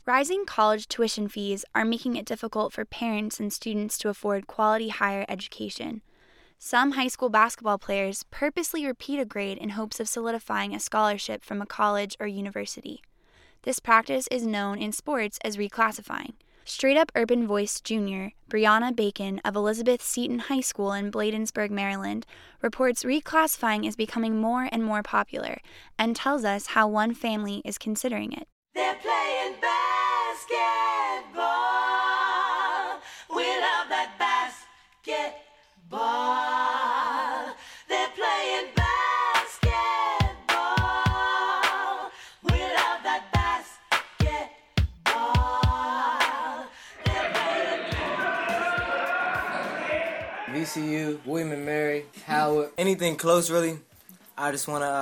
Rising college tuition fees are making it difficult for parents and students to afford quality higher education. Some high school basketball players purposely repeat a grade in hopes of solidifying a scholarship from a college or university. This practice is known in sports as reclassifying. Straight Up Urban Voice Jr., Brianna Bacon of Elizabeth Seton High School in Bladensburg, Maryland, reports reclassifying is becoming more and more popular and tells us how one family is considering it. They're playing basketball. We love that basketball. They're playing basketball. We love that basketball. They're playing VCU, William & Mary, Howard, anything close really. I just want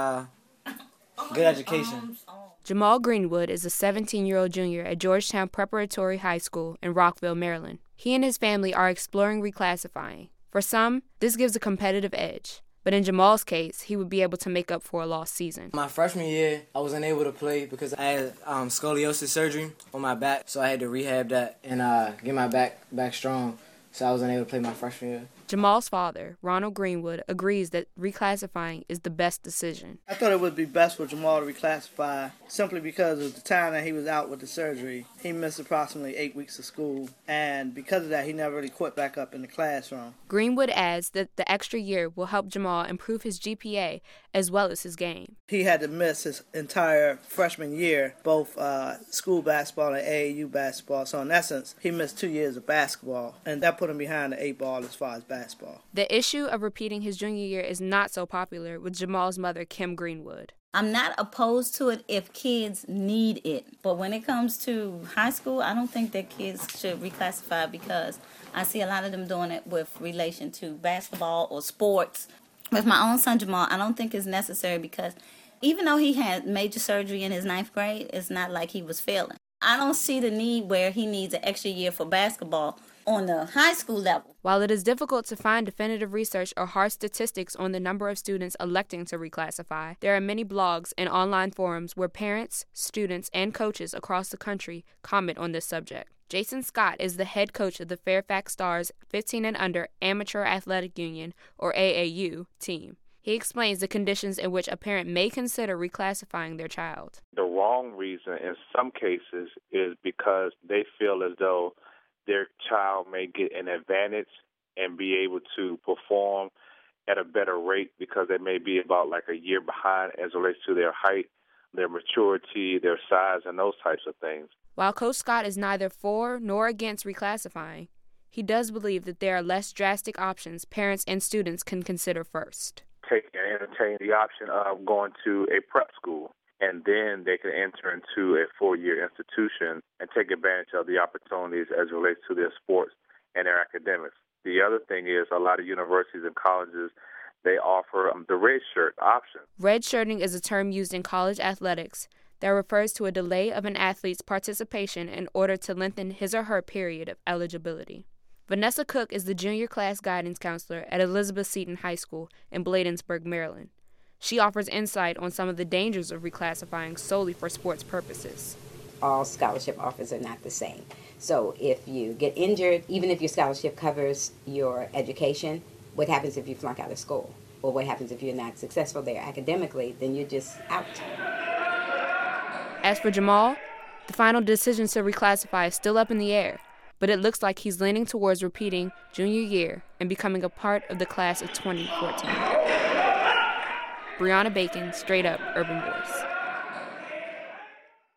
good education. Jamal Greenwood is a 17-year-old junior at Georgetown Preparatory High School in Rockville, Maryland. He and his family are exploring reclassifying. For some, this gives a competitive edge. But in Jamal's case, he would be able to make up for a lost season. My freshman year, I wasn't able to play because I had scoliosis surgery on my back, so I had to rehab that and get my back strong, so I wasn't able to play my freshman year. Jamal's father, Ronald Greenwood, agrees that reclassifying is the best decision. I thought it would be best for Jamal to reclassify simply because of the time that he was out with the surgery. He missed approximately 8 weeks of school, and because of that, he never really quit back up in the classroom. Greenwood adds that the extra year will help Jamal improve his GPA as well as his game. He had to miss his entire freshman year, both school basketball and AAU basketball. So in essence, he missed 2 years of basketball, and that put him behind the 8 ball as far as basketball. The issue of repeating his junior year is not so popular with Jamal's mother, Kim Greenwood. I'm not opposed to it if kids need it. But when it comes to high school, I don't think that kids should reclassify because I see a lot of them doing it with relation to basketball or sports. With my own son, Jamal, I don't think it's necessary because even though he had major surgery in his 9th grade, it's not like he was failing. I don't see the need where he needs an extra year for basketball on the high school level. While it is difficult to find definitive research or hard statistics on the number of students electing to reclassify, there are many blogs and online forums where parents, students, and coaches across the country comment on this subject. Jason Scott is the head coach of the Fairfax Stars 15 and Under Amateur Athletic Union, or AAU, team. He explains the conditions in which a parent may consider reclassifying their child. The wrong reason in some cases is because they feel as though their child may get an advantage and be able to perform at a better rate because they may be about like a year behind as it relates to their height, their maturity, their size, and those types of things. While Coach Scott is neither for nor against reclassifying, he does believe that there are less drastic options parents and students can consider first. Take and entertain the option of going to a prep school, and then they can enter into a 4-year institution and take advantage of the opportunities as it relates to their sports and their academics. The other thing is a lot of universities and colleges, they offer the red shirt option. Redshirting is a term used in college athletics that refers to a delay of an athlete's participation in order to lengthen his or her period of eligibility. Vanessa Cook is the junior class guidance counselor at Elizabeth Seton High School in Bladensburg, Maryland. She offers insight on some of the dangers of reclassifying solely for sports purposes. All scholarship offers are not the same. So if you get injured, even if your scholarship covers your education, what happens if you flunk out of school? Or what happens if you're not successful there academically? Then you're just out. As for Jamal, the final decision to reclassify is still up in the air, but it looks like he's leaning towards repeating junior year and becoming a part of the class of 2014. Brianna Bacon, Straight Up Urban Voice.